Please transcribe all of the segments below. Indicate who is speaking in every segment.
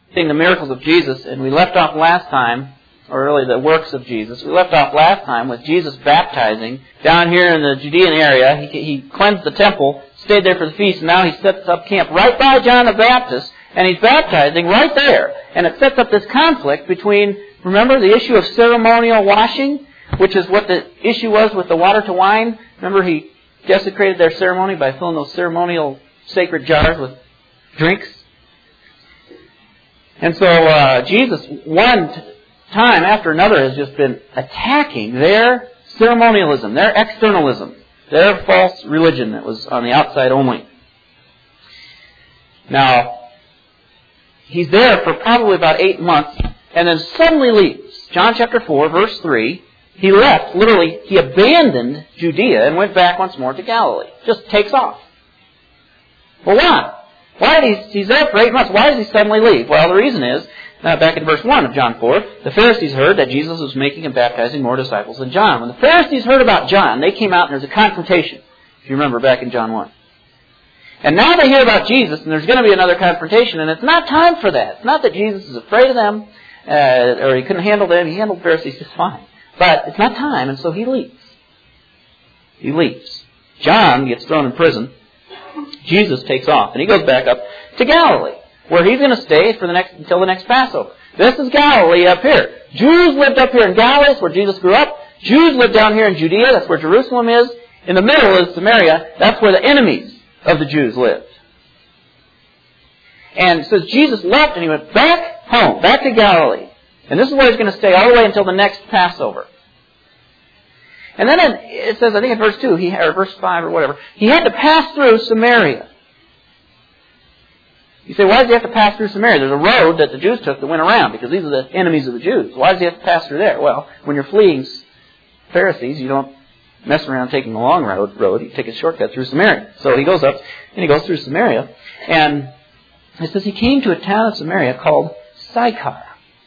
Speaker 1: seeing the miracles of Jesus, and we left off last time, or really the works of Jesus. We left off last time with Jesus baptizing down here in the Judean area. He cleansed the temple, stayed there for the feast, and now he sets up camp right by John the Baptist, and he's baptizing right there. And it sets up this conflict between, remember, the issue of ceremonial washing, which is what the issue was with the water to wine. Remember, he desecrated their ceremony by filling those ceremonial sacred jars with drinks. And so Jesus, one time after another, has just been attacking their ceremonialism, their externalism, their false religion that was on the outside only. Now, he's there for probably about 8 months, and then suddenly leaves. John chapter 4, verse 3, he left, literally, he abandoned Judea and went back once more to Galilee. Just takes off. Well, why? He's there for 8 months. Why does he suddenly leave? Well, the reason is, back in verse 1 of John 4, the Pharisees heard that Jesus was making and baptizing more disciples than John. When the Pharisees heard about John, they came out and there's a confrontation, if you remember back in John 1. And now they hear about Jesus, and there's going to be another confrontation, and it's not time for that. It's not that Jesus is afraid of them, or he couldn't handle them. He handled the Pharisees just fine. But it's not time, and so he leaves. He leaves. John gets thrown in prison. Jesus takes off, and he goes back up to Galilee, where he's going to stay until the next Passover. This is Galilee up here. Jews lived up here in Galilee, that's where Jesus grew up. Jews lived down here in Judea, that's where Jerusalem is. In the middle is Samaria, that's where the enemies of the Jews lived. And it says Jesus left and he went back home, back to Galilee. And this is where he's going to stay all the way until the next Passover. And then it says, I think in verse 2, or verse 5 or whatever, he had to pass through Samaria. You say, why does he have to pass through Samaria? There's a road that the Jews took that went around, because these are the enemies of the Jews. Why does he have to pass through there? Well, when you're fleeing Pharisees, you don't mess around taking the long road. You take a shortcut through Samaria. So he goes up, and he goes through Samaria, and it says he came to a town of Samaria called Sychar.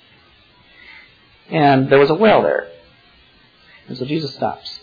Speaker 1: And there was a well there. And so Jesus stops.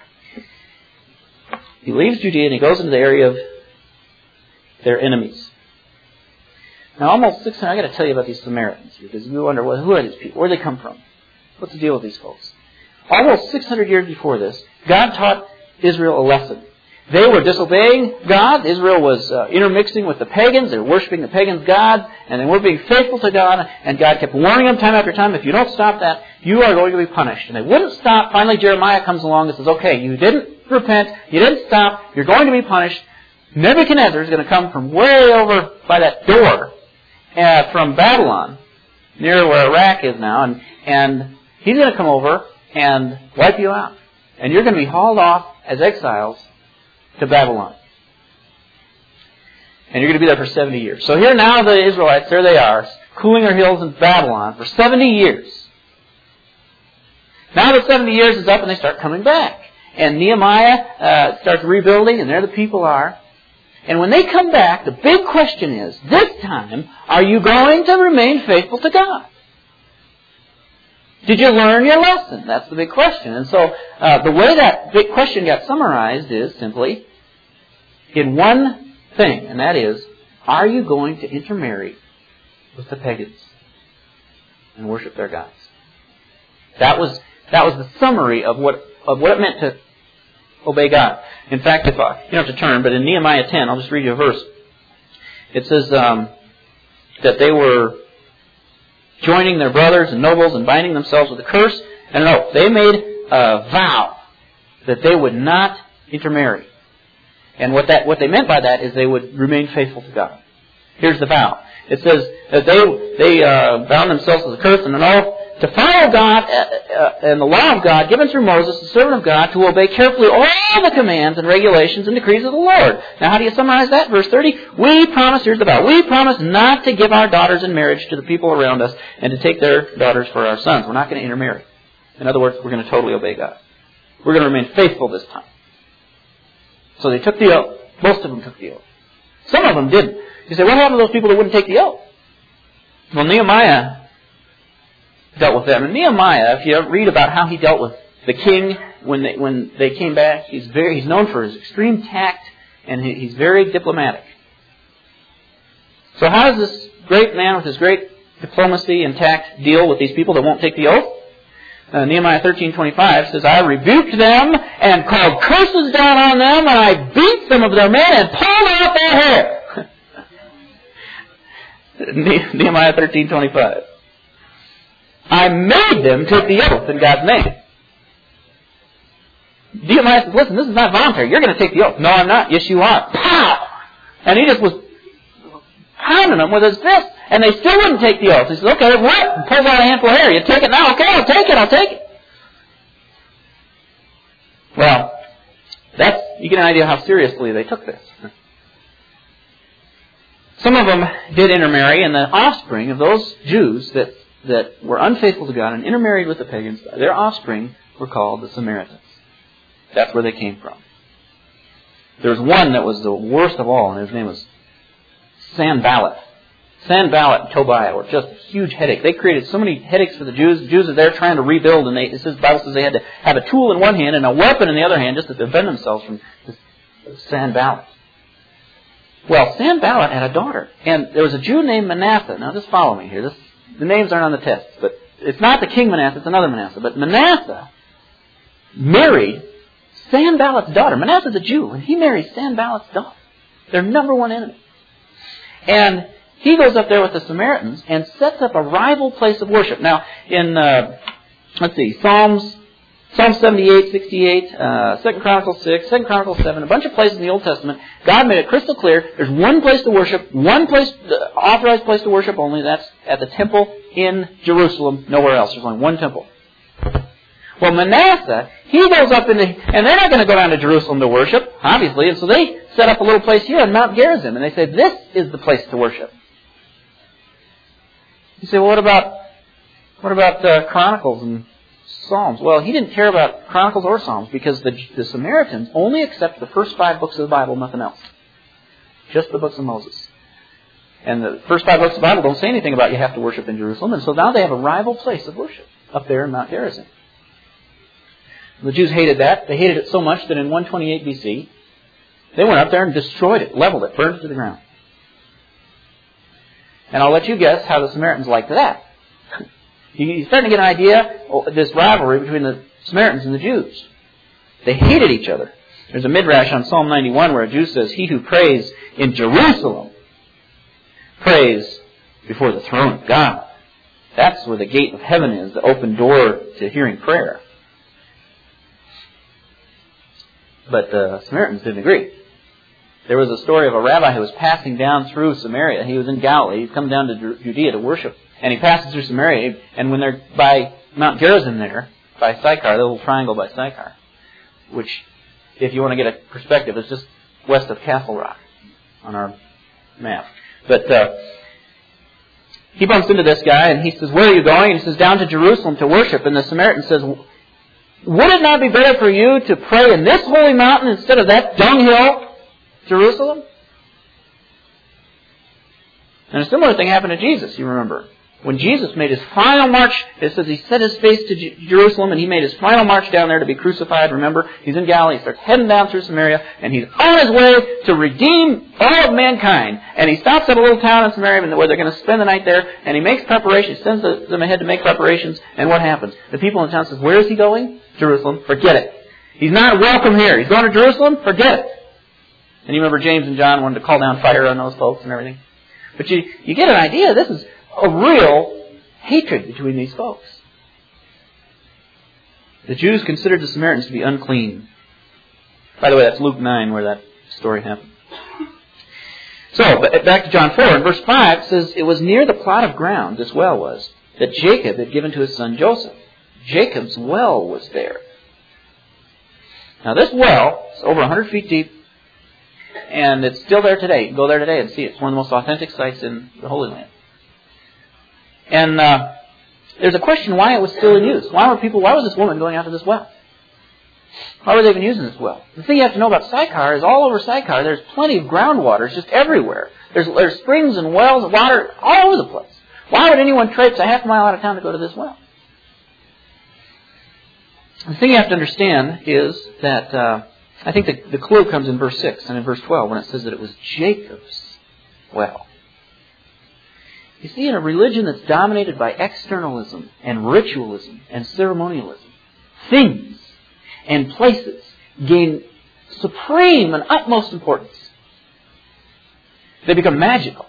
Speaker 1: He leaves Judea and he goes into the area of their enemies. Now, almost 600, I got to tell you about these Samaritans, because you wonder, well, who are these people? Where do they come from? What's the deal with these folks? Almost 600 years before this, God taught Israel a lesson. They were disobeying God. Israel was intermixing with the pagans. They were worshiping the pagans' gods, and they weren't being faithful to God. And God kept warning them time after time, if you don't stop that, you are going to be punished. And they wouldn't stop. Finally, Jeremiah comes along and says, okay, you didn't repent, you didn't stop, you're going to be punished. Nebuchadnezzar is going to come from way over by that door from Babylon, near where Iraq is now, and he's going to come over and wipe you out. And you're going to be hauled off as exiles to Babylon. And you're going to be there for 70 years. So here now the Israelites, there they are, cooling their heels in Babylon for 70 years. Now the 70 years is up and they start coming back. And Nehemiah starts rebuilding, and there the people are. And when they come back, the big question is, this time, are you going to remain faithful to God? Did you learn your lesson? That's the big question. And so the way that big question got summarized is simply in one thing, and that is, are you going to intermarry with the pagans and worship their gods? That was the summary of what it meant to obey God. In fact, if you don't have to turn, but in Nehemiah 10, I'll just read you a verse. It says that they were joining their brothers and nobles and binding themselves with a curse and an oath. They made a vow that they would not intermarry. And what they meant by that is they would remain faithful to God. Here's the vow. It says that they bound themselves with a curse and an oath to follow God and the law of God given through Moses, the servant of God, to obey carefully all the commands and regulations and decrees of the Lord. Now, how do you summarize that? Verse 30, here's the vow, we promise not to give our daughters in marriage to the people around us and to take their daughters for our sons. We're not going to intermarry. In other words, we're going to totally obey God. We're going to remain faithful this time. So they took the oath. Most of them took the oath. Some of them didn't. You say, what happened to those people that wouldn't take the oath? Well, Nehemiah dealt with them. And Nehemiah, if you read about how he dealt with the king when they came back, he's known for his extreme tact, and he's very diplomatic. So how does this great man with his great diplomacy and tact deal with these people that won't take the oath. Nehemiah 13:25 says, I rebuked them and called curses down on them, and I beat some of their men and pulled out their hair. Nehemiah 13:25. I made them take the oath in God's name. Nehemiah says, listen, this is not voluntary. You're going to take the oath. No, I'm not. Yes, you are. Pow! And he just was pounding them with his fist. And they still wouldn't take the oath. He says, okay, what? And pulls out a handful of hair. You take it now? Okay, I'll take it. Well, you get an idea how seriously they took this. Some of them did intermarry, and the offspring of those Jews that were unfaithful to God and intermarried with the pagans, their offspring were called the Samaritans. That's where they came from. There was one that was the worst of all, and his name was Sanballat. Sanballat and Tobiah were just a huge headache. They created so many headaches for the Jews. The Jews are there trying to rebuild, and the Bible says they had to have a tool in one hand and a weapon in the other hand just to defend themselves from this Sanballat. Well, Sanballat had a daughter, and there was a Jew named Manasseh. Now, just follow me here. The names aren't on the text, but it's not the king Manasseh, it's another Manasseh. But Manasseh married Sanballat's daughter. Manasseh's a Jew, and he marries Sanballat's daughter. Their number one enemy. And he goes up there with the Samaritans and sets up a rival place of worship. Now, in, Psalms 78, 68, 2 Chronicles 6, 2 Chronicles 7, a bunch of places in the Old Testament, God made it crystal clear, there's one place to worship, one place, authorized place to worship only, that's at the temple in Jerusalem, nowhere else. There's only one temple. Well, Manasseh, he goes up and they're not going to go down to Jerusalem to worship, obviously, and so they set up a little place here on Mount Gerizim, and they say, this is the place to worship. You say, well, what about Chronicles and Psalms? Well, he didn't care about Chronicles or Psalms because the Samaritans only accept the first 5 books of the Bible, nothing else. Just the books of Moses. And the first 5 books of the Bible don't say anything about you have to worship in Jerusalem, and so now they have a rival place of worship up there in Mount Gerizim. The Jews hated that. They hated it so much that in 128 BC, they went up there and destroyed it, leveled it, burned it to the ground. And I'll let you guess how the Samaritans liked that. You're starting to get an idea of this rivalry between the Samaritans and the Jews. They hated each other. There's a midrash on Psalm 91 where a Jew says, he who prays in Jerusalem prays before the throne of God. That's where the gate of heaven is, the open door to hearing prayer. But the Samaritans didn't agree. There was a story of a rabbi who was passing down through Samaria. He was in Galilee. He'd come down to Judea to worship. And he passes through Samaria. And when they're by Mount Gerizim there, by Sychar, the little triangle by Sychar, which, if you want to get a perspective, is just west of Castle Rock on our map. But he bumps into this guy and he says, where are you going? And he says, down to Jerusalem to worship. And the Samaritan says, would it not be better for you to pray in this holy mountain instead of that dunghill, Jerusalem? And a similar thing happened to Jesus, you remember. When Jesus made his final march, it says he set his face to Jerusalem and he made his final march down there to be crucified. Remember, he's in Galilee. He starts heading down through Samaria and he's on his way to redeem all of mankind. And he stops at a little town in Samaria where they're going to spend the night there. And he makes preparations, sends them ahead to make preparations. And what happens? The people in the town says, where is he going? Jerusalem. Forget it. He's not welcome here. He's going to Jerusalem? Forget it. And you remember James and John wanted to call down fire on those folks and everything. But you get an idea. This is a real hatred between these folks. The Jews considered the Samaritans to be unclean. By the way, that's Luke 9 where that story happened. So, back to John 4. In verse 5 it says, it was near the plot of ground, this well was, that Jacob had given to his son Joseph. Jacob's well was there. Now this well is over 100 feet deep, and it's still there today. You can go there today and see it. It's one of the most authentic sites in the Holy Land. And there's a question why it was still in use. Why was this woman going after this well? Why were they even using this well? The thing you have to know about Sychar is all over Sychar there's plenty of groundwater. It's just everywhere. There's springs and wells of water all over the place. Why would anyone traipse a half mile out of town to go to this well? The thing you have to understand is that I think the clue comes in verse 6 and in verse 12 when it says that it was Jacob's well. You see, in a religion that's dominated by externalism and ritualism and ceremonialism, things and places gain supreme and utmost importance. They become magical.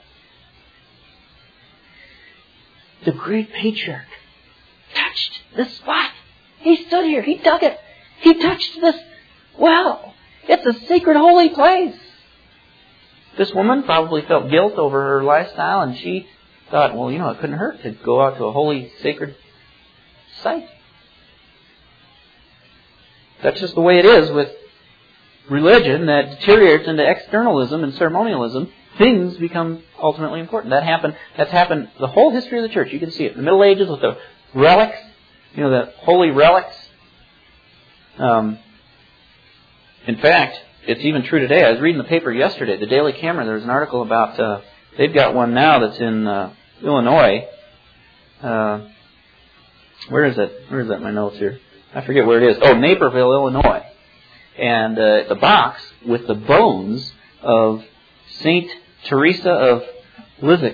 Speaker 1: The great patriarch touched this spot. He stood here. He dug it. He touched this well. It's a sacred, holy place. This woman probably felt guilt over her lifestyle, and she thought, well, it couldn't hurt to go out to a holy, sacred site. That's just the way it is with religion that deteriorates into externalism and ceremonialism. Things become ultimately important. That's happened the whole history of the church. You can see it in the Middle Ages with the relics, the holy relics. In fact, it's even true today. I was reading the paper yesterday, the Daily Camera. There was an article about, they've got one now that's in Illinois. Where is it? Where is that in my notes here? I forget where it is. Oh, Naperville, Illinois. And the box with the bones of Saint Teresa of Lisieux.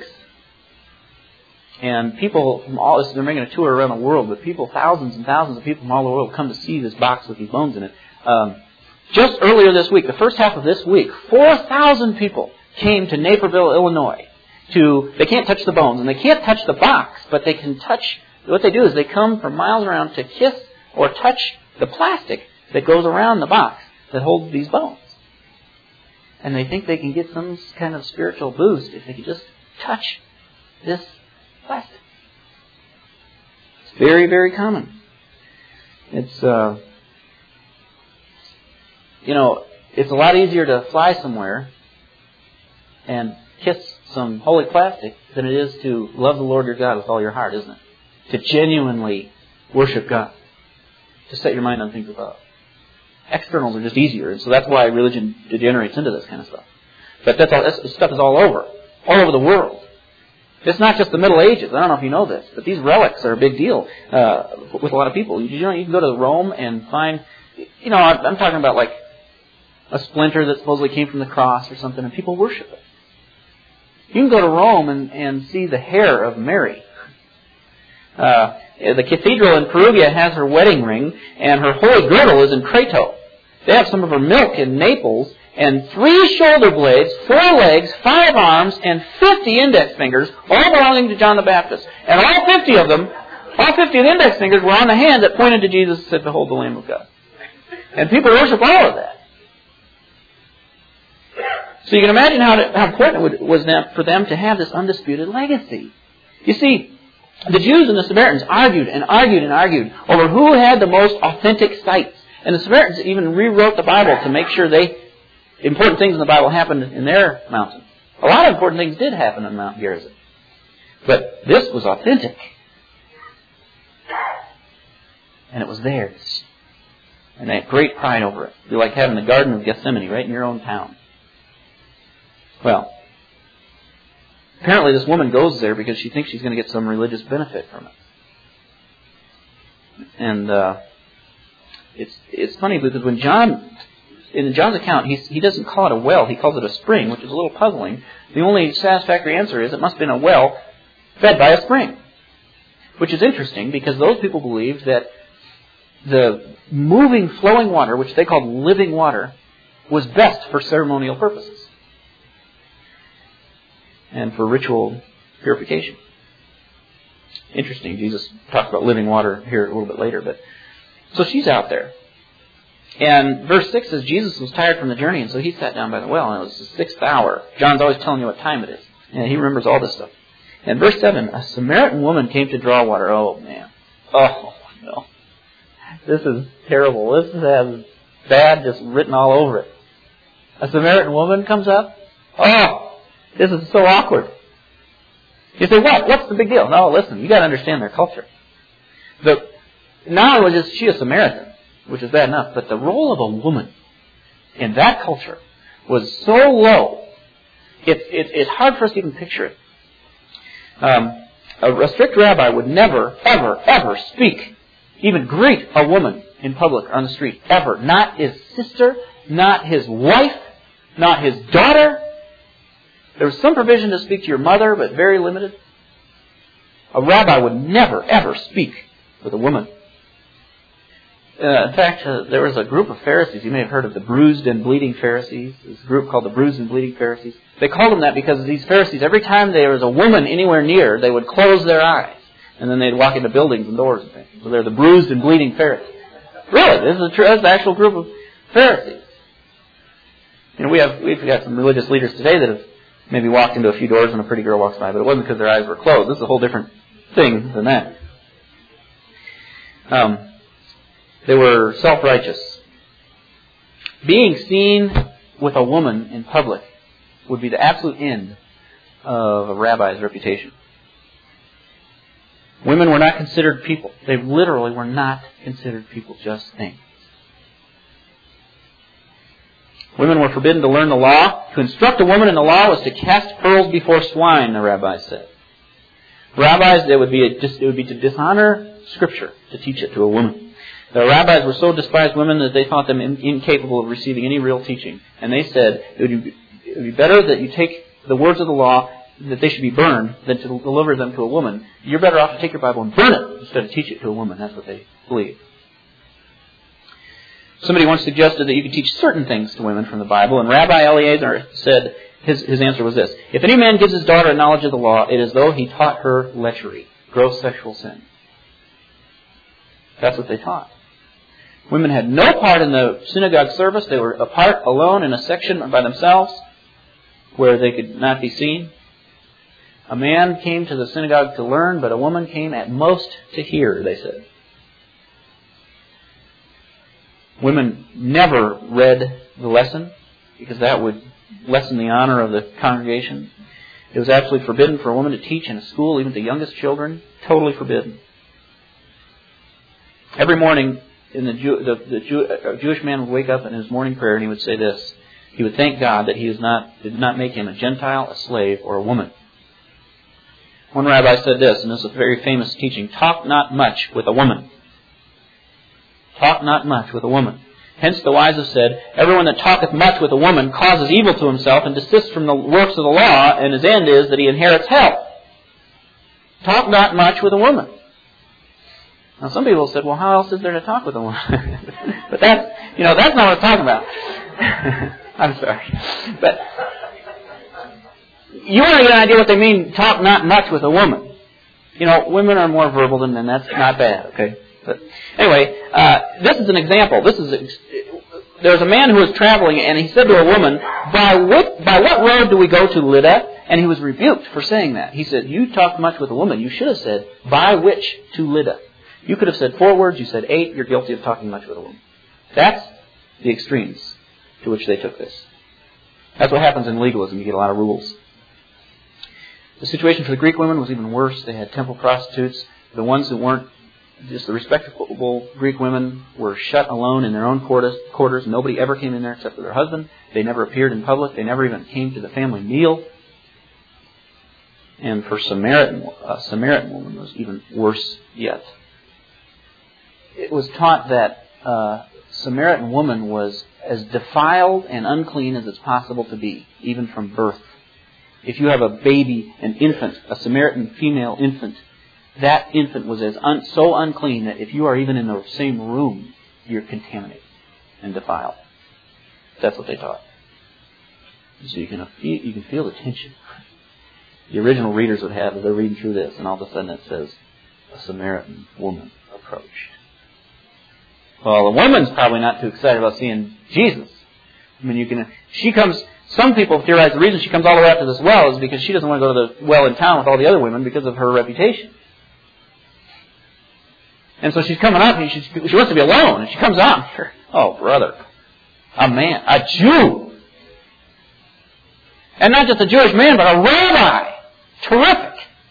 Speaker 1: And people from all this, they're making a tour around the world, but people, thousands and thousands of people from all the world come to see this box with these bones in it. Just earlier this week, the first half of this week, 4,000 people came to Naperville, Illinois. They can't touch the bones, and they can't touch the box, but they can touch, what they do is they come from miles around to kiss or touch the plastic that goes around the box that holds these bones. And they think they can get some kind of spiritual boost if they can just touch this plastic. It's very, very common. It's, it's a lot easier to fly somewhere and kiss some holy plastic than it is to love the Lord your God with all your heart, isn't it? To genuinely worship God. To set your mind on things above. Externals are just easier, and so that's why religion degenerates into this kind of stuff. But this stuff is all over the world. It's not just the Middle Ages. I don't know if you know this, but these relics are a big deal with a lot of people. You can go to Rome and find, I'm talking about like a splinter that supposedly came from the cross or something, and people worship it. You can go to Rome and see the hair of Mary. The cathedral in Perugia has her wedding ring, and her holy girdle is in Crato. They have some of her milk in Naples, and 3 shoulder blades, 4 legs, 5 arms, and 50 index fingers, all belonging to John the Baptist. And all 50 of the index fingers were on the hand that pointed to Jesus and said, "Behold the Lamb of God." And people worship all of that. So you can imagine how important it was for them to have this undisputed legacy. You see, the Jews and the Samaritans argued and argued and argued over who had the most authentic sites. And the Samaritans even rewrote the Bible to make sure important things in the Bible happened in their mountain. A lot of important things did happen on Mount Gerizim. But this was authentic. And it was theirs. And they had great pride over it. It'd be like having the Garden of Gethsemane right in your own town. Well, apparently this woman goes there because she thinks she's going to get some religious benefit from it. And it's funny because when in John's account, he doesn't call it a well, he calls it a spring, which is a little puzzling. The only satisfactory answer is it must have been a well fed by a spring. Which is interesting because those people believed that the moving, flowing water, which they called living water, was best for ceremonial purposes. And for ritual purification. Interesting. Jesus talks about living water here a little bit later. So she's out there. And verse 6 says Jesus was tired from the journey, and so he sat down by the well, and it was the 6th hour. John's always telling you what time it is. And he remembers all this stuff. And verse 7, a Samaritan woman came to draw water. Oh, man. Oh, no. This is terrible. This has bad just written all over it. A Samaritan woman comes up. Oh! This is so awkward. You say, what? What's the big deal? No, listen, you got to understand their culture. Not only was she a Samaritan, which is bad enough, but the role of a woman in that culture was so low, it's hard for us to even picture it. A strict rabbi would never, ever, ever speak, even greet a woman in public or on the street, ever. Not his sister, not his wife, not his daughter. There was some provision to speak to your mother, but very limited. A rabbi would never, ever speak with a woman. In fact, there was a group of Pharisees. You may have heard of the bruised and bleeding Pharisees. There's a group called the bruised and bleeding Pharisees. They called them that because these Pharisees, every time there was a woman anywhere near, they would close their eyes. And then they'd walk into buildings and doors and things. So they're the bruised and bleeding Pharisees. Really, this is the actual group of Pharisees. You know, we've got some religious leaders today that have maybe walked into a few doors when a pretty girl walks by, but it wasn't because their eyes were closed. This is a whole different thing than that. They were self-righteous. Being seen with a woman in public would be the absolute end of a rabbi's reputation. Women were not considered people. They literally were not considered people, just things. Women were forbidden to learn the law. To instruct a woman in the law was to cast pearls before swine, the rabbis said. Rabbis, it would be to dishonor Scripture to teach it to a woman. The rabbis were so despised women that they thought them incapable of receiving any real teaching. And they said it would be better that you take the words of the law, that they should be burned, than to deliver them to a woman. You're better off to take your Bible and burn it instead of teach it to a woman. That's what they believed. Somebody once suggested that you could teach certain things to women from the Bible, and Rabbi Eliezer said, his answer was this: if any man gives his daughter a knowledge of the law, it is as though he taught her lechery, gross sexual sin. That's what they taught. Women had no part in the synagogue service. They were apart, alone, in a section by themselves where they could not be seen. A man came to the synagogue to learn, but a woman came at most to hear, they said. Women never read the lesson because that would lessen the honor of the congregation. It was absolutely forbidden for a woman to teach in a school, even the youngest children. Totally forbidden. Every morning, a Jewish man would wake up in his morning prayer and he would say this. He would thank God that He did not make him a Gentile, a slave, or a woman. One rabbi said this, and this is a very famous teaching: talk not much with a woman. Talk not much with a woman. Hence the wise have said, everyone that talketh much with a woman causes evil to himself and desists from the works of the law, and his end is that he inherits hell. Talk not much with a woman. Now some people said, well, how else is there to talk with a woman? But that's not what I'm talking about. I'm sorry. But you want to get an idea what they mean, talk not much with a woman. You know, women are more verbal than men. That's not bad, okay? But anyway, this is an example. There's a man who was traveling, and he said to a woman, by what road do we go to Lydda? And he was rebuked for saying that. He said, you talk much with a woman. You should have said, by which to Lydda? You could have said 4 words. You said 8. You're guilty of talking much with a woman. That's the extremes to which they took this. That's what happens in legalism. You get a lot of rules. The situation for the Greek women was even worse. They had temple prostitutes. The ones who weren't just the respectable Greek women were shut alone in their own quarters. Nobody ever came in there except for their husband. They never appeared in public. They never even came to the family meal. And for a Samaritan woman was even worse yet. It was taught that a Samaritan woman was as defiled and unclean as it's possible to be, even from birth. If you have a baby, an infant, a Samaritan female infant, that infant was so unclean that if you are even in the same room, you're contaminated and defiled. That's what they taught. So you can feel the tension. The original readers would have, as they're reading through this, and all of a sudden it says, a Samaritan woman approached. Well, the woman's probably not too excited about seeing Jesus. I mean, some people theorize the reason she comes all the way out to this well is because she doesn't want to go to the well in town with all the other women because of her reputation. And so she's coming up and she wants to be alone. And she comes out here. Oh, brother. A man. A Jew. And not just a Jewish man, but a rabbi. Terrific.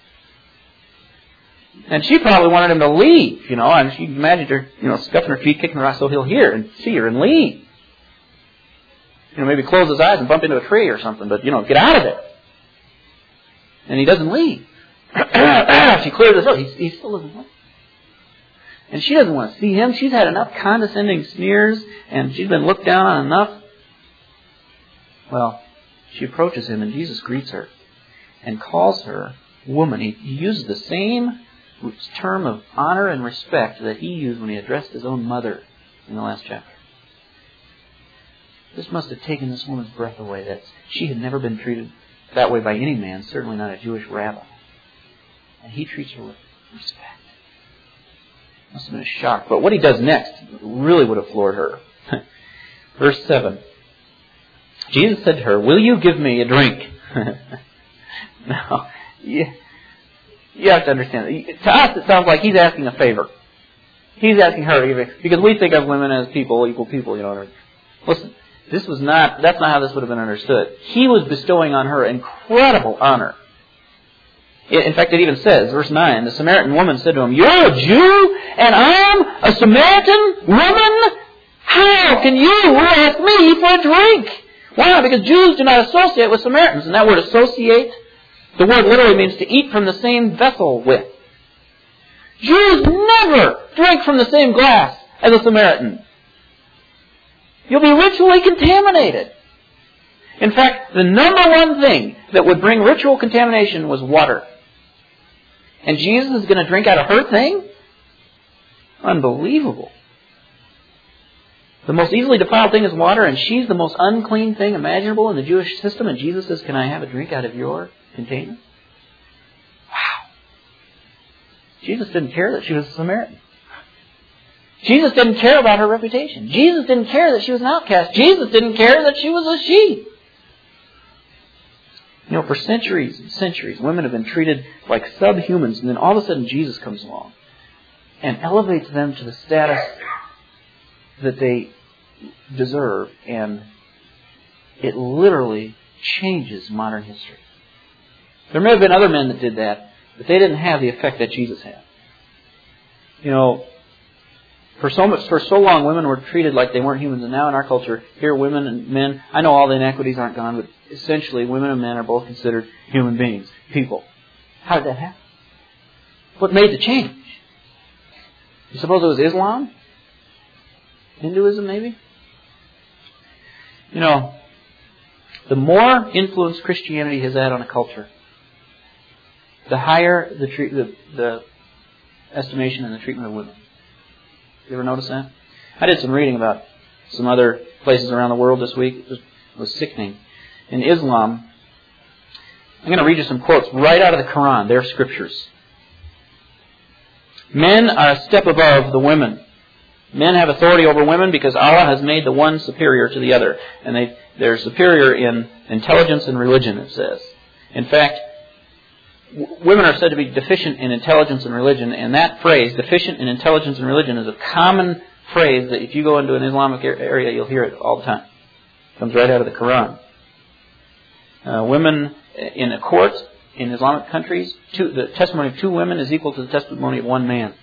Speaker 1: And she probably wanted him to leave, and she imagined her, scuffing her feet, kicking her ass so he'll hear and see her and leave. Maybe close his eyes and bump into a tree or something, but, get out of there. And he doesn't leave. She clears his throat. He still doesn't leave. And she doesn't want to see him. She's had enough condescending sneers, and she's been looked down on enough. Well, she approaches him, and Jesus greets her and calls her woman. He uses the same term of honor and respect that he used when he addressed his own mother in the last chapter. This must have taken this woman's breath away, that she had never been treated that way by any man, certainly not a Jewish rabbi. And he treats her with respect. Must have been a shock. But what he does next really would have floored her. Verse 7. Jesus said to her, "Will you give me a drink?" Now, you have to understand. To us, it sounds like he's asking a favor. He's asking her to give it, because we think of women as people, equal people, Listen, that's not how this would have been understood. He was bestowing on her incredible honor. In fact, it even says, verse 9, the Samaritan woman said to him, "You're a Jew, and I'm a Samaritan woman? How can you ask me for a drink?" Why? Because Jews do not associate with Samaritans. And that word associate, the word literally means to eat from the same vessel with. Jews never drink from the same glass as a Samaritan. You'll be ritually contaminated. In fact, the number one thing that would bring ritual contamination was water. And Jesus is going to drink out of her thing? Unbelievable. The most easily defiled thing is water, and she's the most unclean thing imaginable in the Jewish system, and Jesus says, "Can I have a drink out of your container?" Wow. Jesus didn't care that she was a Samaritan. Jesus didn't care about her reputation. Jesus didn't care that she was an outcast. Jesus didn't care that she was a she. For centuries and centuries, women have been treated like subhumans, and then all of a sudden Jesus comes along and elevates them to the status that they deserve, and it literally changes modern history. There may have been other men that did that, but they didn't have the effect that Jesus had. For so long, women were treated like they weren't humans, and now in our culture, here women and men, I know all the inequities aren't gone, but essentially women and men are both considered human beings, people. How did that happen? What made the change? You suppose it was Islam? Hinduism, maybe? The more influence Christianity has had on a culture, the higher the estimation and the treatment of women. You ever notice that? I did some reading about some other places around the world this week. It was sickening. In Islam, I'm going to read you some quotes right out of the Quran, their scriptures. Men are a step above the women. Men have authority over women because Allah has made the one superior to the other. And they're superior in intelligence and religion, it says. In fact, women are said to be deficient in intelligence and religion, and that phrase, deficient in intelligence and religion, is a common phrase that if you go into an Islamic area, you'll hear it all the time. It comes right out of the Quran. Women in a court in Islamic countries, the testimony of two women is equal to the testimony of one man.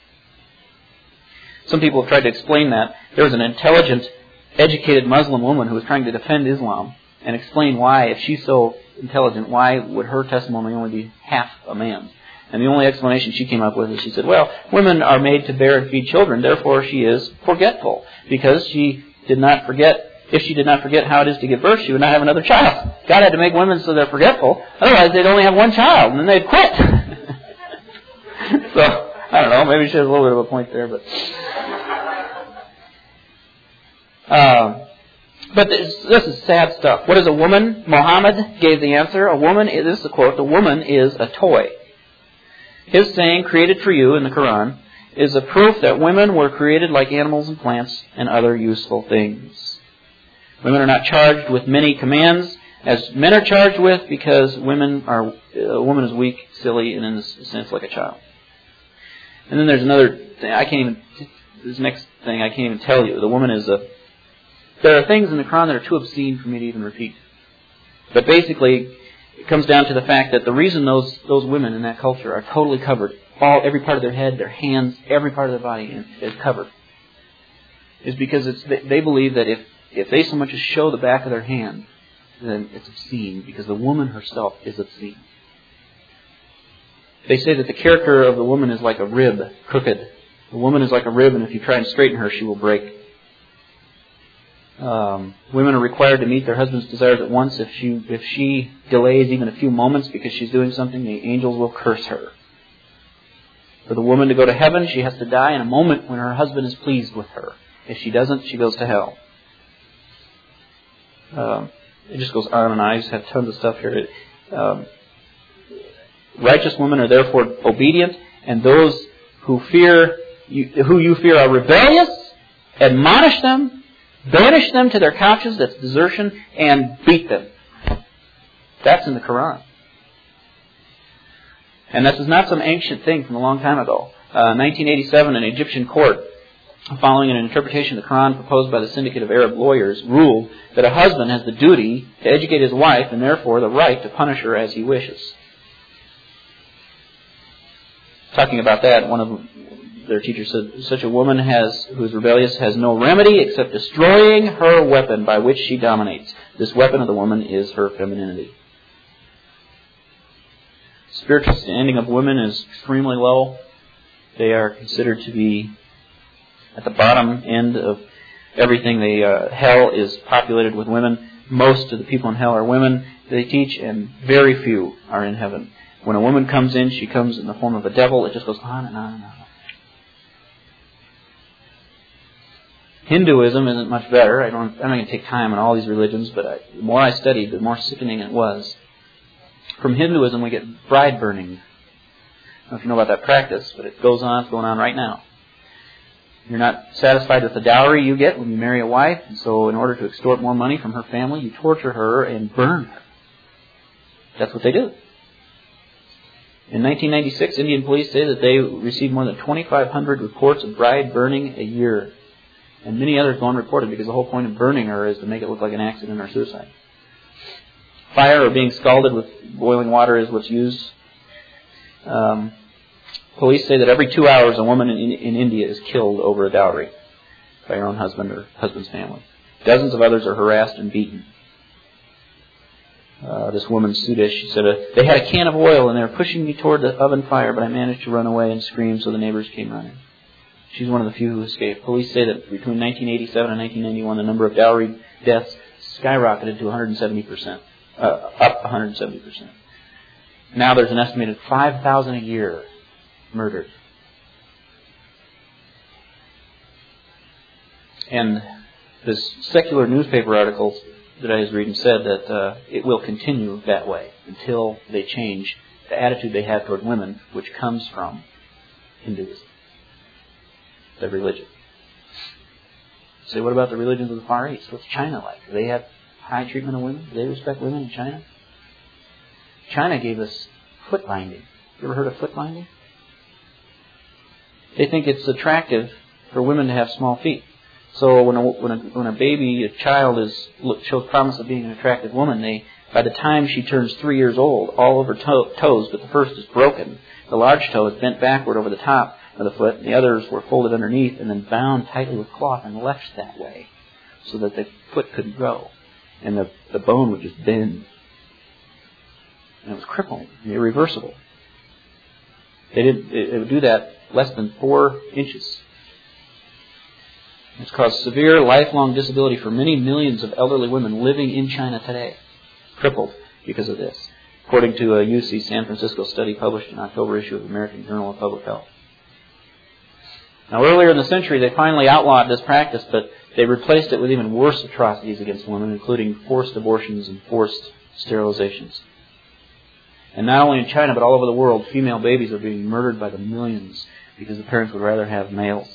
Speaker 1: Some people have tried to explain that. There was an intelligent, educated Muslim woman who was trying to defend Islam and explain why, if she's so intelligent, why would her testimony only be half a man's? And the only explanation she came up with is she said, well, women are made to bear and feed children, therefore she is forgetful. Because she did not forget, if she did not forget how it is to give birth, she would not have another child. God had to make women so they're forgetful. Otherwise they'd only have one child, and then they'd quit. So, I don't know, maybe she has a little bit of a point there, but... But this is sad stuff. What is a woman? Muhammad gave the answer. This is a quote, a woman is a toy. His saying, created for you in the Quran, is a proof that women were created like animals and plants and other useful things. Women are not charged with many commands as men are charged with, because a woman is weak, silly, and in a sense like a child. And then there's another thing, this next thing I can't even tell you. The woman is there are things in the Quran that are too obscene for me to even repeat. But basically, it comes down to the fact that the reason those women in that culture are totally covered, every part of their head, their hands, every part of their body is covered, is because they believe that if they so much as show the back of their hand, then it's obscene, because the woman herself is obscene. They say that the character of the woman is like a rib, crooked. The woman is like a rib, and if you try and straighten her, she will break. Women are required to meet their husband's desires at once. If she delays even a few moments because she's doing something, the angels will curse her. For the woman to go to heaven, she has to die in a moment when her husband is pleased with her. If she doesn't, she goes to hell. It just goes on and on. I just have tons of stuff here. Righteous women are therefore obedient, and those who you fear are rebellious. Admonish them, banish them to their couches, that's desertion, and beat them. That's in the Quran. And this is not some ancient thing from a long time ago. 1987, an Egyptian court, following an interpretation of the Quran proposed by the syndicate of Arab lawyers, ruled that a husband has the duty to educate his wife and therefore the right to punish her as he wishes. Talking about that, one of their teachers said, such a woman who is rebellious has no remedy except destroying her weapon by which she dominates. This weapon of the woman is her femininity. Spiritual standing of women is extremely low. They are considered to be at the bottom end of everything. Hell is populated with women. Most of the people in hell are women, they teach, and very few are in heaven. When a woman comes in, she comes in the form of a devil. It just goes on and on and on. Hinduism isn't much better. I'm not going to take time on all these religions, but the more I studied, the more sickening it was. From Hinduism, we get bride burning. I don't know if you know about that practice, but it goes on. It's going on right now. You're not satisfied with the dowry you get when you marry a wife, and so in order to extort more money from her family, you torture her and burn her. That's what they do. In 1996, Indian police say that they received more than 2,500 reports of bride burning a year. And many others go unreported because the whole point of burning her is to make it look like an accident or suicide. Fire or being scalded with boiling water is what's used. Police say that every 2 hours a woman in India is killed over a dowry by her own husband or husband's family. Dozens of others are harassed and beaten. This woman, Sudesh, she said, they had a can of oil and they were pushing me toward the oven fire, but I managed to run away and scream, so the neighbors came running. She's one of the few who escaped. Police say that between 1987 and 1991, the number of dowry deaths skyrocketed to 170%, up 170%. Now there's an estimated 5,000 a year murdered. And this secular newspaper article that I was reading said that it will continue that way until they change the attitude they have toward women, which comes from Hinduism, their religion. So what about the religions of the Far East? What's China like? Do they have high treatment of women? Do they respect women in China? China gave us foot binding. You ever heard of foot binding? They think it's attractive for women to have small feet. So when a baby, a child shows promise of being an attractive woman, by the time she turns 3 years old, all of her toes, but the first is broken. The large toe is bent backward over the top of the foot, and the others were folded underneath and then bound tightly with cloth and left that way so that the foot couldn't grow. And the bone would just bend. And it was crippling and irreversible. It would do that less than 4 inches. It's caused severe lifelong disability for many millions of elderly women living in China today, crippled because of this, according to a UC San Francisco study published in October issue of the American Journal of Public Health. Now, earlier in the century, they finally outlawed this practice, but they replaced it with even worse atrocities against women, including forced abortions and forced sterilizations. And not only in China, but all over the world, female babies are being murdered by the millions because the parents would rather have males.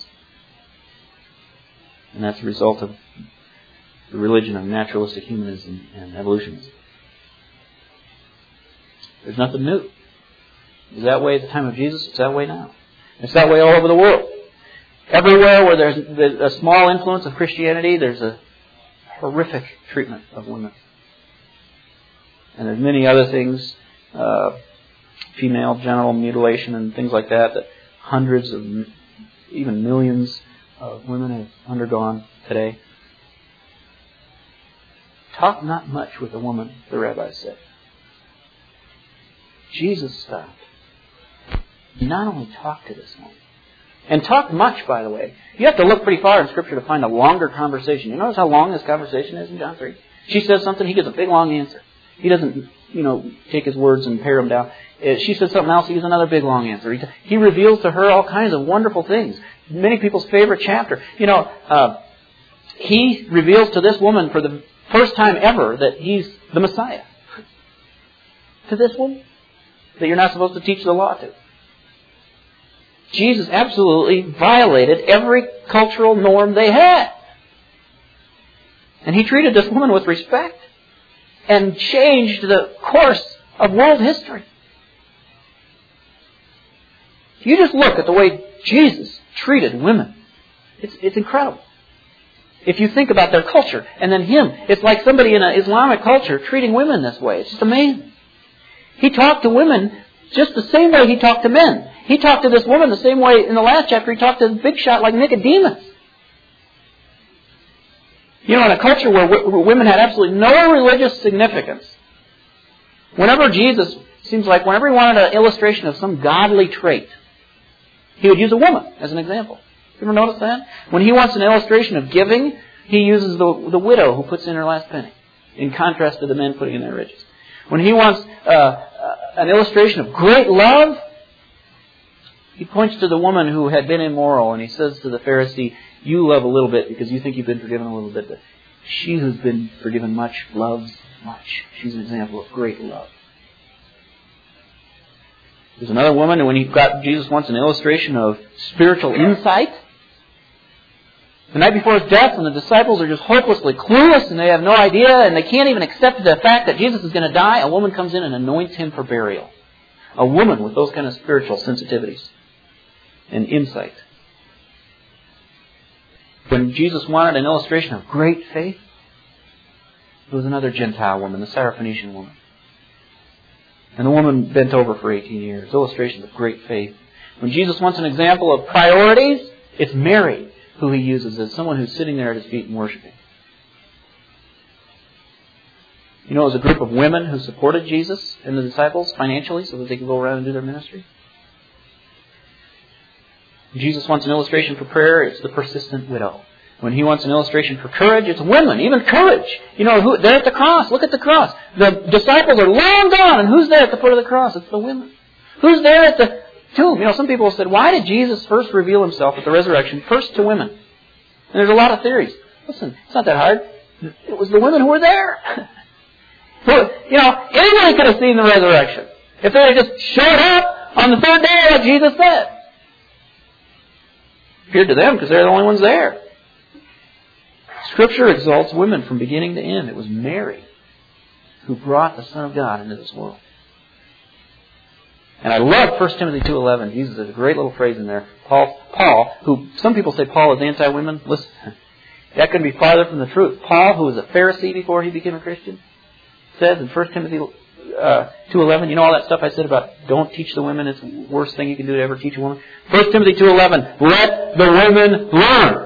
Speaker 1: And that's a result of the religion of naturalistic humanism and evolutionism. There's nothing new. It was that way at the time of Jesus. It's that way now. It's that way all over the world. Everywhere where there's a small influence of Christianity, there's a horrific treatment of women. And there's many other things, female genital mutilation and things like that hundreds of, even millions of women have undergone today. Talk not much with a woman, the rabbis said. Jesus stopped. He not only talked to this woman, And talked much, by the way. You have to look pretty far in Scripture to find a longer conversation. You notice how long this conversation is in John 3? She says something, he gives a big long answer. He doesn't, take his words and pare them down. She says something else, he gives another big long answer. He reveals to her all kinds of wonderful things. Many people's favorite chapter. He reveals to this woman for the first time ever that he's the Messiah. To this woman that you're not supposed to teach the law to. Jesus absolutely violated every cultural norm they had. And he treated this woman with respect and changed the course of world history. You just look at the way Jesus treated women. It's incredible. If you think about their culture and then him, it's like somebody in an Islamic culture treating women this way. It's just amazing. He talked to women just the same way he talked to men. He talked to this woman the same way in the last chapter he talked to the big shot like Nicodemus. In a culture where women had absolutely no religious significance, whenever he wanted an illustration of some godly trait, he would use a woman as an example. You ever notice that? When he wants an illustration of giving, he uses the widow who puts in her last penny, in contrast to the men putting in their riches. When he wants an illustration of great love, he points to the woman who had been immoral, and he says to the Pharisee, you love a little bit because you think you've been forgiven a little bit, but she who's been forgiven much loves much. She's an example of great love. There's another woman, and Jesus wants an illustration of spiritual insight. The night before his death, when the disciples are just hopelessly clueless and they have no idea and they can't even accept the fact that Jesus is going to die, a woman comes in and anoints him for burial. A woman with those kind of spiritual sensitivities and insight. When Jesus wanted an illustration of great faith, there was another Gentile woman, the Syrophoenician woman. And the woman bent over for 18 years. Illustrations of great faith. When Jesus wants an example of priorities, it's Mary who he uses as someone who's sitting there at his feet and worshiping. It was a group of women who supported Jesus and the disciples financially so that they could go around and do their ministry. When Jesus wants an illustration for prayer, it's the persistent widow. When he wants an illustration for courage, it's women, even courage. They're at the cross. Look at the cross. The disciples are long gone, and who's there at the foot of the cross? It's the women. Who's there at the tomb? Some people have said, why did Jesus first reveal himself at the resurrection first to women? And there's a lot of theories. Listen, it's not that hard. It was the women who were there. Anybody could have seen the resurrection if they had just showed up on the third day like Jesus said. It appeared to them because they're the only ones there. Scripture exalts women from beginning to end. It was Mary who brought the Son of God into this world. And I love 1 Timothy 2:11. Jesus has a great little phrase in there. Paul, who some people say Paul is anti-women. Listen, that couldn't be farther from the truth. Paul, who was a Pharisee before he became a Christian, says in 1 Timothy 2:11, all that stuff I said about don't teach the women, it's the worst thing you can do to ever teach a woman. 1 Timothy 2:11, let the women learn.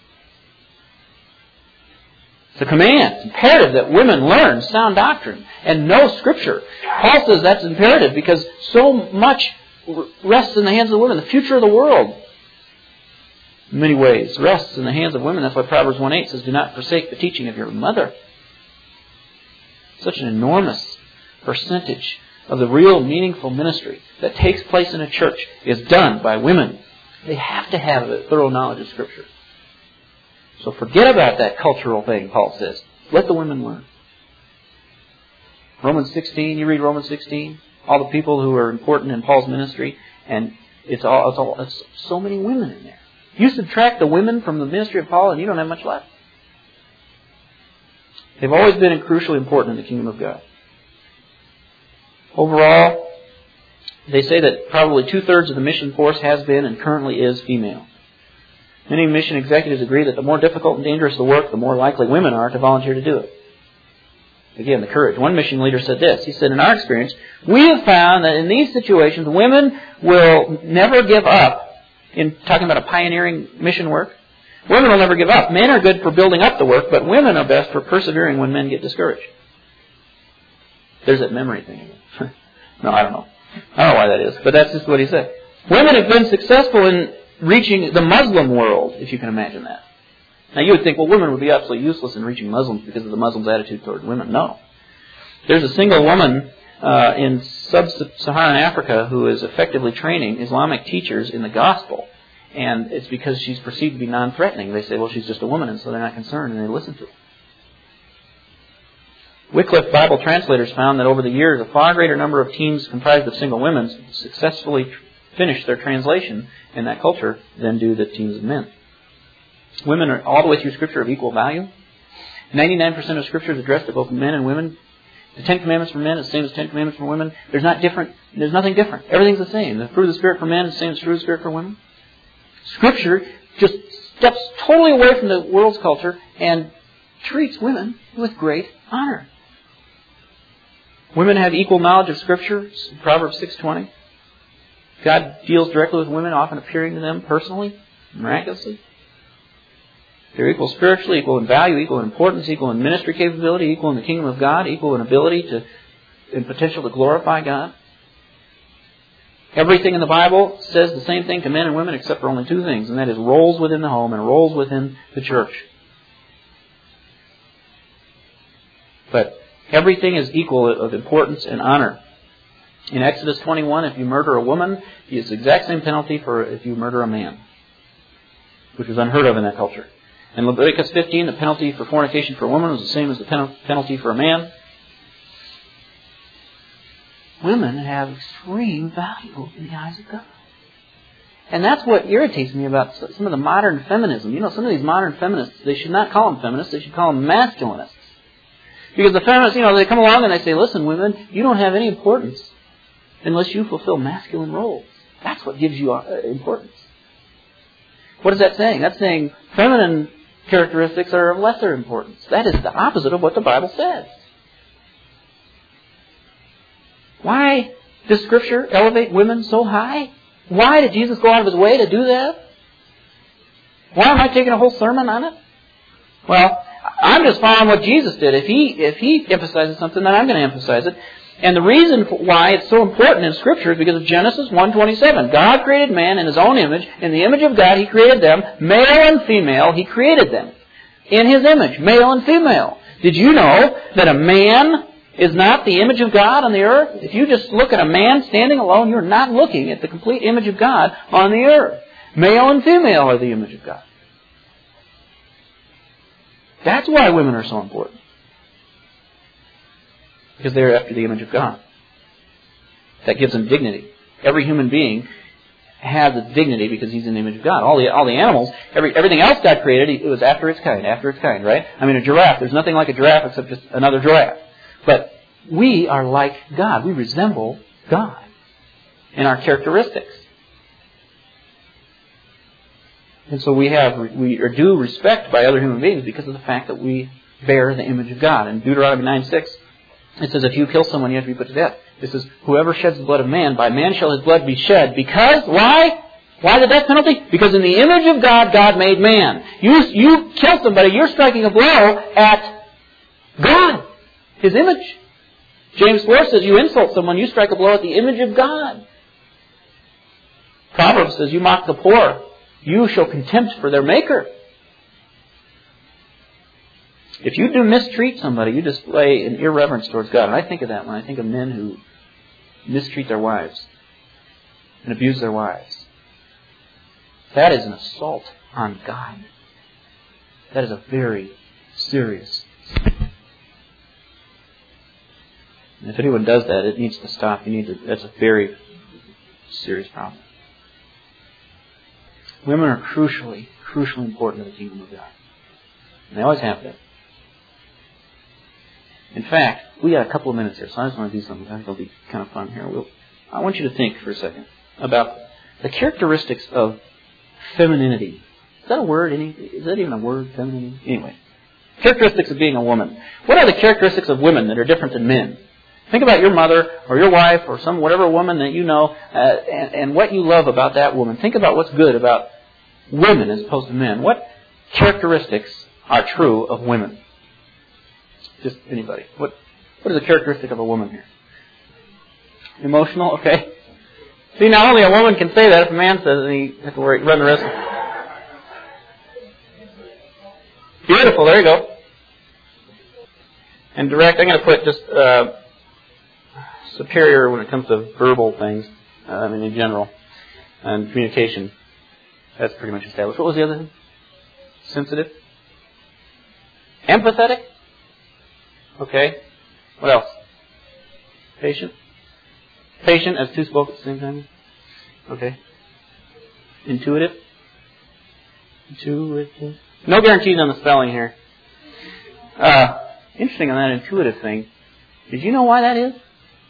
Speaker 1: It's a command. It's imperative that women learn sound doctrine and know Scripture. Paul says that's imperative because so much rests in the hands of the women. The future of the world, in many ways, rests in the hands of women. That's why Proverbs 1:8 says, do not forsake the teaching of your mother. Such an enormous percentage of the real meaningful ministry that takes place in a church is done by women. They have to have a thorough knowledge of Scripture. So forget about that cultural thing, Paul says. Let the women learn. Romans 16, you read Romans 16, all the people who are important in Paul's ministry, and it's so many women in there. You subtract the women from the ministry of Paul and you don't have much left. They've always been crucially important in the kingdom of God. Overall, they say that probably 2/3 of the mission force has been and currently is female. Many mission executives agree that the more difficult and dangerous the work, the more likely women are to volunteer to do it. Again, the courage. One mission leader said this. He said, in our experience, we have found that in these situations, women will never give up. In talking about a pioneering mission work, women will never give up. Men are good for building up the work, but women are best for persevering when men get discouraged. There's that memory thing again. No, I don't know. I don't know why that is, but that's just what he said. Women have been successful in reaching the Muslim world, if you can imagine that. Now you would think, well, women would be absolutely useless in reaching Muslims because of the Muslims' attitude toward women. No. There's a single woman in sub-Saharan Africa who is effectively training Islamic teachers in the gospel. And it's because she's perceived to be non-threatening. They say, well, she's just a woman, and so they're not concerned, and they listen to her. Wycliffe Bible translators found that over the years, a far greater number of teams comprised of single women successfully finish their translation in that culture than do the teams of men. Women are all the way through Scripture of equal value. 99% of Scripture is addressed to both men and women. The Ten Commandments for men is the same as the Ten Commandments for women. There's nothing different. Everything's the same. The fruit of the Spirit for men is the same as the fruit of the Spirit for women. Scripture just steps totally away from the world's culture and treats women with great honor. Women have equal knowledge of Scripture, Proverbs 6:20. God deals directly with women, often appearing to them personally, miraculously. They're equal spiritually, equal in value, equal in importance, equal in ministry capability, equal in the kingdom of God, equal in ability and potential to glorify God. Everything in the Bible says the same thing to men and women except for only two things, and that is roles within the home and roles within the church. But everything is equal of importance and honor. In Exodus 21, if you murder a woman, it's the exact same penalty for if you murder a man, which was unheard of in that culture. In Leviticus 15, the penalty for fornication for a woman was the same as the penalty for a man. Women have extreme value in the eyes of God. And that's what irritates me about some of the modern feminism. You know, some of these modern feminists, they should not call them feminists, they should call them masculinists. Because the feminists, they come along and they say, listen, women, you don't have any importance unless you fulfill masculine roles. That's what gives you importance. What is that saying? That's saying feminine characteristics are of lesser importance. That is the opposite of what the Bible says. Why does Scripture elevate women so high? Why did Jesus go out of His way to do that? Why am I taking a whole sermon on it? Well, I'm just following what Jesus did. If He emphasizes something, then I'm going to emphasize it. And the reason why it's so important in Scripture is because of Genesis 1:27. God created man in His own image. In the image of God, He created them. Male and female, He created them. In His image, male and female. Did you know that a man is not the image of God on the earth? If you just look at a man standing alone, you're not looking at the complete image of God on the earth. Male and female are the image of God. That's why women are so important. Because they're after the image of God. That gives them dignity. Every human being has its dignity because he's in the image of God. All the animals, everything else God created, it was after its kind, right? I mean, a giraffe, there's nothing like a giraffe except just another giraffe. But we are like God. We resemble God in our characteristics. And so we are due respect by other human beings because of the fact that we bear the image of God. In Deuteronomy 9:6, it says, if you kill someone, you have to be put to death. It says, whoever sheds the blood of man, by man shall his blood be shed. Because, why? Why the death penalty? Because in the image of God, God made man. You kill somebody, you're striking a blow at God, His image. James 4 says, you insult someone, you strike a blow at the image of God. Proverbs says, you mock the poor, you show contempt for their Maker. If you do mistreat somebody, you display an irreverence towards God. And I think of that when I think of men who mistreat their wives and abuse their wives. That is an assault on God. That is a very serious sin. And if anyone does that, it needs to stop. That's a very serious problem. Women are crucially important to the kingdom of God. And they always have been. In fact, we got a couple of minutes here, so I just want to do something. I think it'll be kind of fun here. I want you to think for a second about the characteristics of femininity. Is that a word? Is that even a word, femininity? Anyway, characteristics of being a woman. What are the characteristics of women that are different than men? Think about your mother or your wife or whatever woman that you know and what you love about that woman. Think about what's good about women as opposed to men. What characteristics are true of women? Just anybody. What is a characteristic of a woman here? Emotional, okay. See, not only a woman can say that, if a man says it, he has to run the risk. Beautiful, there you go. And direct, I'm going to put just superior when it comes to verbal things, in general. And communication. That's pretty much established. What was the other thing? Sensitive? Empathetic? Okay. What else? Patient? Patient as two spoke at the same time? Okay. Intuitive? Intuitive. No guarantees on the spelling here. Interesting on that intuitive thing. Did you know why that is?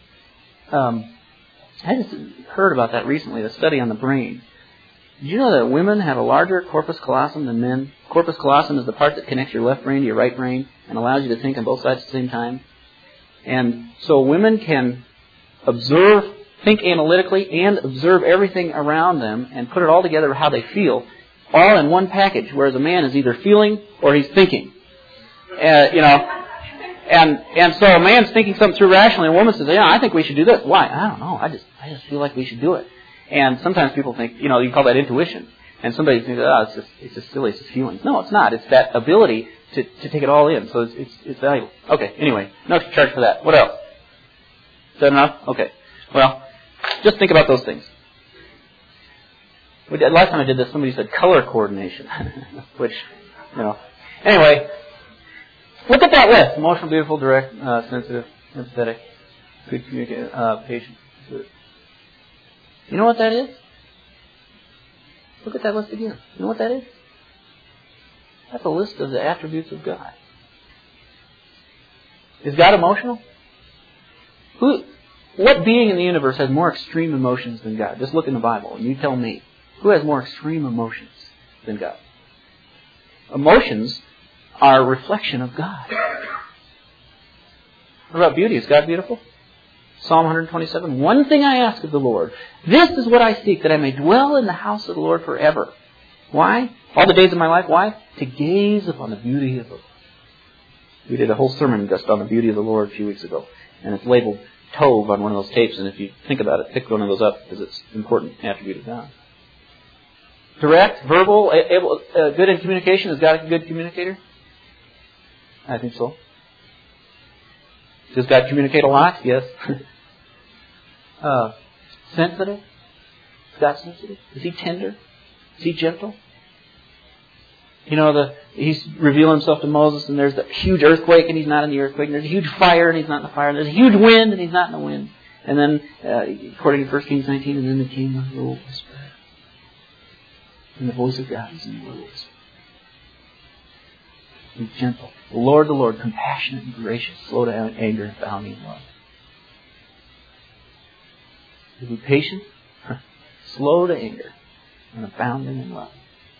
Speaker 1: I just heard about that recently, the study on the brain. Did you know that women have a larger corpus callosum than men? Corpus callosum is the part that connects your left brain to your right brain and allows you to think on both sides at the same time. And so women can observe, think analytically, and observe everything around them and put it all together how they feel, all in one package, whereas a man is either feeling or he's thinking. And so a man's thinking something through rationally, and a woman says, yeah, I think we should do this. Why? I don't know. I just feel like we should do it. And sometimes people think, you call that intuition. And somebody thinks, it's just silly, it's just feelings. No, it's not. It's that ability to take it all in. So it's valuable. Okay, anyway, no charge for that. What else? Is that enough? Okay. Well, just think about those things. Last time I did this, somebody said color coordination. Which, Anyway, look at that list. Emotional, beautiful, direct, sensitive, empathetic, good communicator, patient. Good. You know what that is? Look at that list again. You know what that is? That's a list of the attributes of God. Is God emotional? What being in the universe has more extreme emotions than God? Just look in the Bible and you tell me. Who has more extreme emotions than God? Emotions are a reflection of God. What about beauty? Is God beautiful? Psalm 127. One thing I ask of the Lord. This is what I seek, that I may dwell in the house of the Lord forever. Why? All the days of my life. Why? To gaze upon the beauty of the Lord. We did a whole sermon just on the beauty of the Lord a few weeks ago. And it's labeled Tov on one of those tapes. And if you think about it, pick one of those up because it's an important attribute of God. Direct, verbal, good in communication. Is God a good communicator? I think so. Does God communicate a lot? Yes. Sensitive? Is God sensitive? Is He tender? Is He gentle? He's revealing Himself to Moses, and there's a huge earthquake, and He's not in the earthquake. And there's a huge fire, and He's not in the fire. And there's a huge wind, and He's not in the wind. And then, according to 1 Kings 19, and then the king of the whisper. And the voice of God is in the wilderness. He's gentle. The Lord, compassionate and gracious, slow to anger and abounding in love. Is He patient? Slow to anger and abounding in love.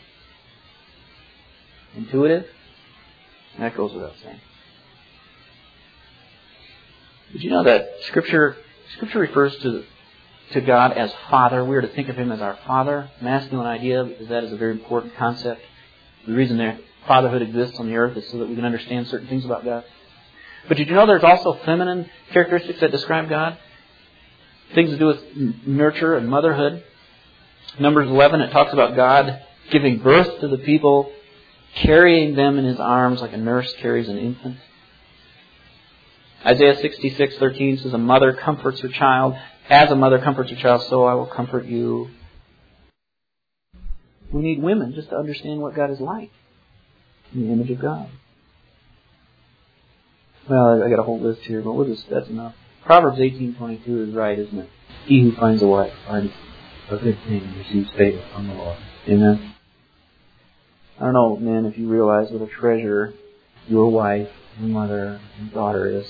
Speaker 1: Intuitive? That goes without saying. Did you know that Scripture refers to God as Father? We are to think of Him as our Father. Masculine idea, because that is a very important concept. The reason that fatherhood exists on the earth is so that we can understand certain things about God. But did you know there's also feminine characteristics that describe God? Things to do with nurture and motherhood. Numbers 11, it talks about God giving birth to the people, carrying them in His arms like a nurse carries an infant. Isaiah 66:13 says, a mother comforts her child. As a mother comforts her child, so I will comfort you. We need women just to understand what God is like. In the image of God. Well, I got a whole list here, but that's enough. Proverbs 18:22 is right, isn't it? He who finds a wife finds a good thing and receives favor from the Lord. Amen? I don't know, men, if you realize what a treasure your wife, your mother, and daughter is.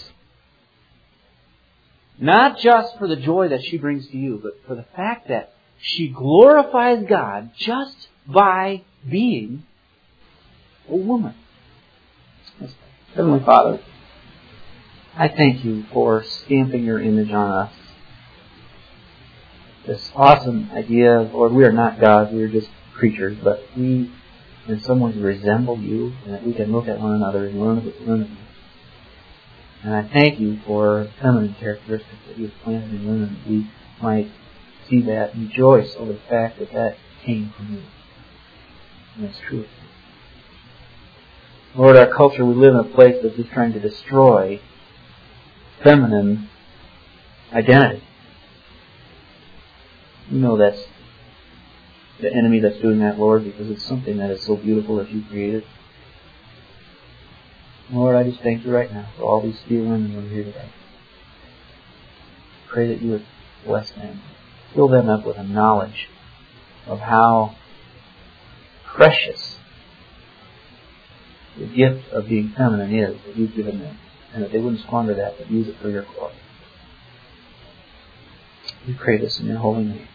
Speaker 1: Not just for the joy that she brings to you, but for the fact that she glorifies God just by being a woman. Heavenly Father, I thank You for stamping Your image on us. This awesome idea of, Lord, we are not gods, we are just creatures, but we in some ways resemble You, and that we can look at one another and learn of You. And I thank You for feminine characteristics that You've planted in women, that we might see that and rejoice over the fact that that came from you. And it's true. Lord, our culture, we live in a place that's just trying to destroy feminine identity. You know that's the enemy that's doing that, Lord, because it's something that is so beautiful that you created. Lord, I just thank you right now for all these dear women who are here today. Pray that you would bless them. Fill them up with a knowledge of how precious the gift of being feminine is that you've given them, and that they wouldn't squander that, but use it for your glory. We pray this in your holy name.